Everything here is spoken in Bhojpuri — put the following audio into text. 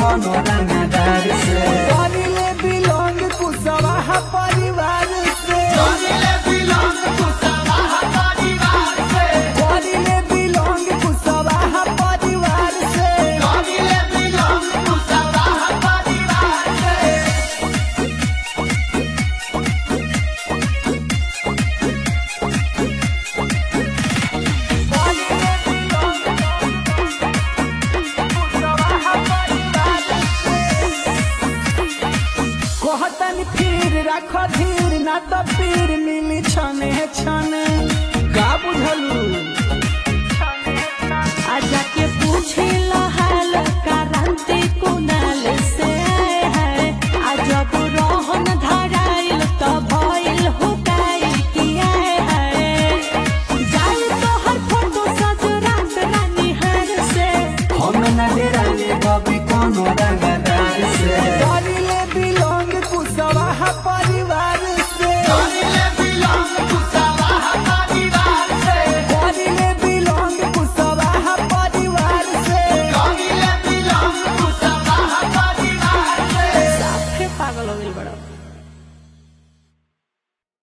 कोनो रंगदार से। करिले बिलोंग कुशवाहा परिवार से। करिले बिलोंग कुशवाहा परिवार से। करिले बिलोंग कुशवाहा परिवार से। करिले बिलोंग कुशवाहा परिवार से। कहतन फिर रख धीर ना तो पीर मिली छने छने। का बुझलू आजा के पूछे हाल क्रांति कुनाल से है। आजा तो रोहन धराइल तो भइल हुकाई किया है। जाई तो हर फोटो सज रात रानी हर से। हम न डेराले बबी कोनो रंगदार से। करिले बिलोंग कुशवाहा परिवार से। करिले बिलोंग कुशवाहा परिवार से। करिले बिलोंग कुशवाहा परिवार से। करिले बिलोंग कुशवाहा परिवार से। साफे पागल हो गइल बड़ा।